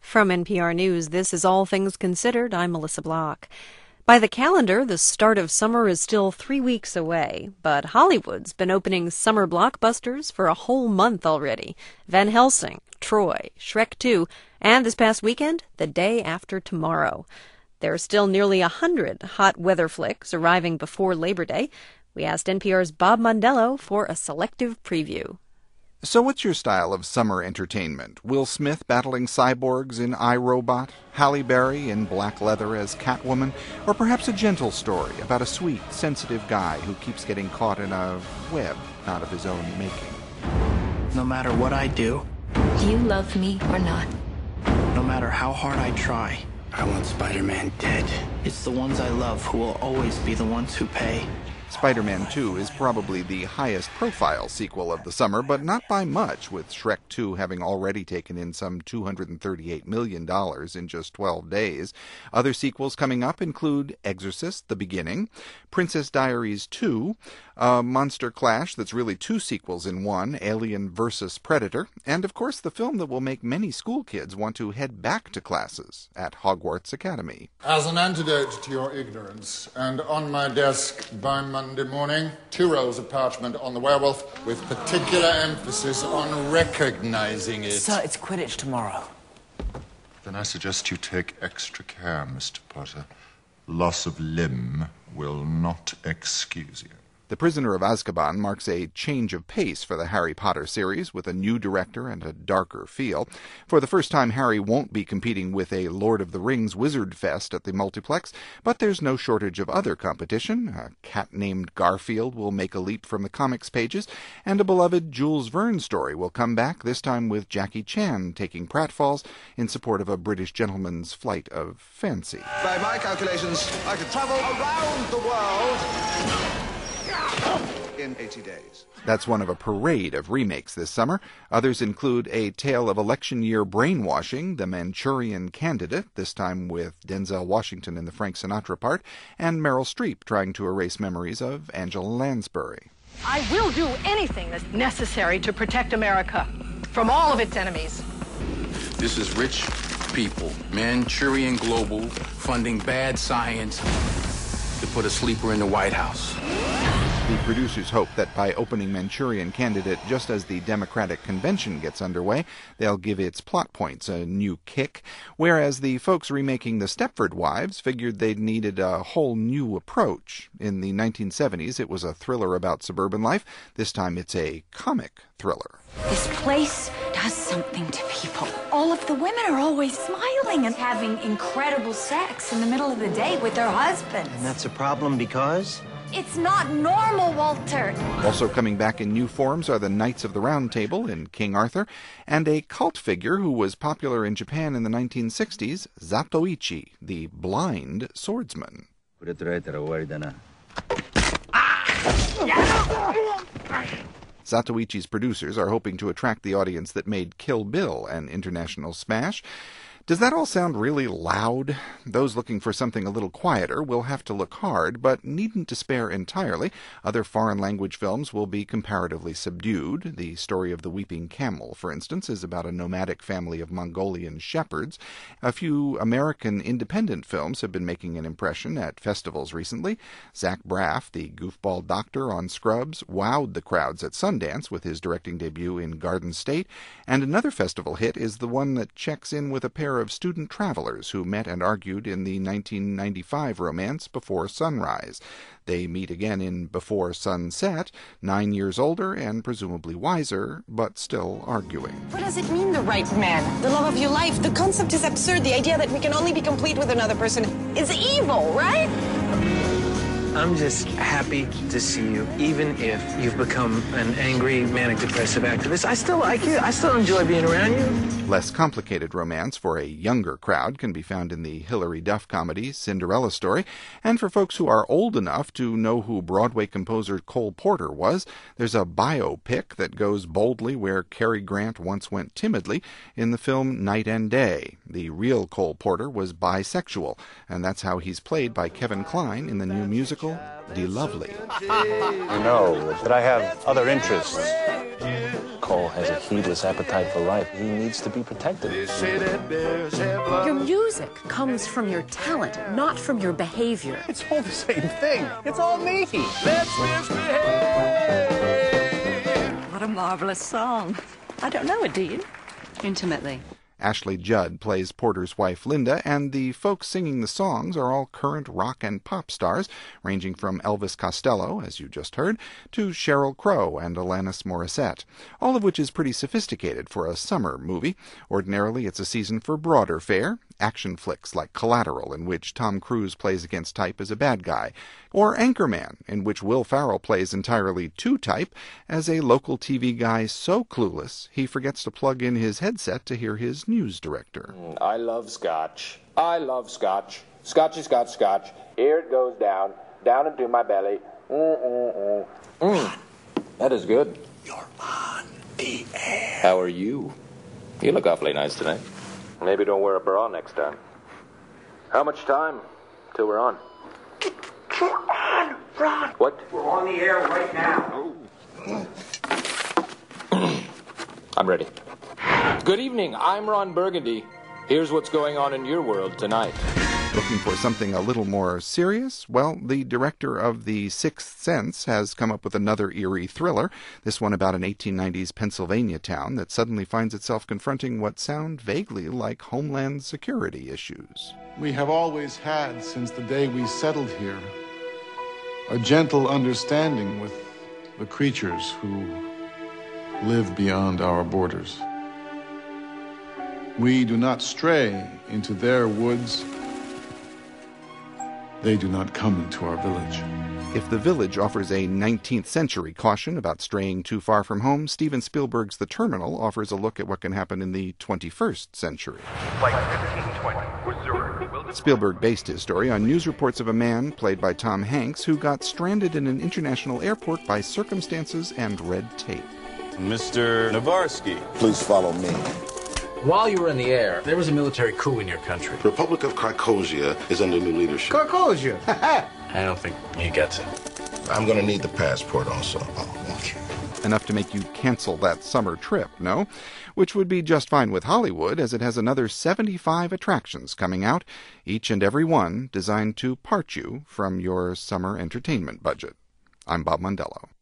From NPR News, this is All Things Considered. I'm Melissa Block. By the calendar, the start of summer is still 3 weeks away, but Hollywood's been opening summer blockbusters for a whole month already. Van Helsing, Troy, Shrek 2, and this past weekend, The Day After Tomorrow. There are still nearly 100 hot weather flicks arriving before Labor Day. We asked NPR's Bob Mondello for a selective preview. So what's your style of summer entertainment? Will Smith battling cyborgs in iRobot, Halle Berry in black leather as Catwoman, or perhaps a gentle story about a sweet, sensitive guy who keeps getting caught in a web not of his own making? No matter what I do you love me or not? No matter how hard I try, I want Spider-Man dead. It's the ones I love who will always be the ones who pay. Spider-Man 2 is probably the highest profile sequel of the summer, but not by much, with Shrek 2 having already taken in some $238 million in just 12 days. Other sequels coming up include Exorcist: The Beginning, Princess Diaries 2, a monster clash that's really two sequels in one, Alien vs. Predator, and of course the film that will make many school kids want to head back to classes at Hogwarts Academy. As an antidote to your ignorance, and on my desk by Monday morning, 2 rolls of parchment on the werewolf with particular emphasis on recognizing it. Sir, it's Quidditch tomorrow. Then I suggest you take extra care, Mr. Potter. Loss of limb will not excuse you. The Prisoner of Azkaban marks a change of pace for the Harry Potter series, with a new director and a darker feel. For the first time, Harry won't be competing with a Lord of the Rings wizard fest at the multiplex, but there's no shortage of other competition. A cat named Garfield will make a leap from the comics pages, and a beloved Jules Verne story will come back, this time with Jackie Chan taking pratfalls in support of a British gentleman's flight of fancy. By my calculations, I could travel around the world in 80 days. That's one of a parade of remakes this summer. Others include A Tale of Election Year Brainwashing, The Manchurian Candidate, this time with Denzel Washington in the Frank Sinatra part, and Meryl Streep trying to erase memories of Angela Lansbury. I will do anything that's necessary to protect America from all of its enemies. This is rich people, Manchurian Global, funding bad science to put a sleeper in the White House. The producers hope that by opening Manchurian Candidate just as the Democratic convention gets underway, they'll give its plot points a new kick, whereas the folks remaking The Stepford Wives figured they'd needed a whole new approach. In the 1970s, it was a thriller about suburban life. This time it's a comic thriller. This place does something to people. All of the women are always smiling and having incredible sex in the middle of the day with their husbands. And that's a problem because? It's not normal, Walter. Also coming back in new forms are the Knights of the Round Table in King Arthur, and a cult figure who was popular in Japan in the 1960s, Zatoichi, the blind swordsman. Zatoichi's producers are hoping to attract the audience that made Kill Bill an international smash. Does that all sound really loud? Those looking for something a little quieter will have to look hard, but needn't despair entirely. Other foreign language films will be comparatively subdued. The Story of the Weeping Camel, for instance, is about a nomadic family of Mongolian shepherds. A few American independent films have been making an impression at festivals recently. Zach Braff, the goofball doctor on Scrubs, wowed the crowds at Sundance with his directing debut in Garden State. And another festival hit is the one that checks in with a pair of student travelers who met and argued in the 1995 romance Before Sunrise. They meet again in Before Sunset, 9 years older and presumably wiser, but still arguing. What does it mean, the right man? The love of your life? The concept is absurd. The idea that we can only be complete with another person is evil, right? I'm just happy to see you, even if you've become an angry, manic-depressive activist. I still like you. I still enjoy being around you. Less complicated romance for a younger crowd can be found in the Hilary Duff comedy Cinderella Story, and for folks who are old enough to know who Broadway composer Cole Porter was, there's a biopic that goes boldly where Cary Grant once went timidly in the film Night and Day. The real Cole Porter was bisexual, and that's how he's played by Kevin Kline in the new musical De Lovely. You know that I have other interests. Cole has a heedless appetite for life. He needs to be protected. music comes from your talent, not from your behavior. It's all the same thing. It's all me. Let's misbehave. What a marvelous song. I don't know it, do you? Intimately. Ashley Judd plays Porter's wife Linda, and the folks singing the songs are all current rock and pop stars, ranging from Elvis Costello, as you just heard, to Sheryl Crow and Alanis Morissette, all of which is pretty sophisticated for a summer movie. Ordinarily, it's a season for broader fare, action flicks like Collateral, in which Tom Cruise plays against type as a bad guy, or Anchorman, in which Will Ferrell plays entirely to type as a local TV guy so clueless he forgets to plug in his headset to hear his news director. I love scotch. I love scotch. Scotchy, scotch, scotch. Here it goes down, down into my belly. That is good. You're on the air. How are you? You look awfully nice tonight. Maybe don't wear a bra next time. How much time till we're on? We're on, Ron. What? We're on the air right now. I'm ready. Good evening, I'm Ron Burgundy. Here's what's going on in your world tonight. Looking for something a little more serious? Well, the director of The Sixth Sense has come up with another eerie thriller, this one about an 1890s Pennsylvania town that suddenly finds itself confronting what sound vaguely like Homeland Security issues. We have always had, since the day we settled here, a gentle understanding with the creatures who live beyond our borders. We do not stray into their woods. They do not come into our village. If The Village offers a 19th century caution about straying too far from home, Steven Spielberg's The Terminal offers a look at what can happen in the 21st century. Flight 1520, Missouri. Spielberg based his story on news reports of a man, played by Tom Hanks, who got stranded in an international airport by circumstances and red tape. Mr. Navarsky. Please follow me. While you were in the air, there was a military coup in your country. The Republic of Krakosia is under new leadership. Krakosia? I don't think he gets it. I'm going to need the passport also. Enough to make you cancel that summer trip, no? Which would be just fine with Hollywood, as it has another 75 attractions coming out, each and every one designed to part you from your summer entertainment budget. I'm Bob Mondello.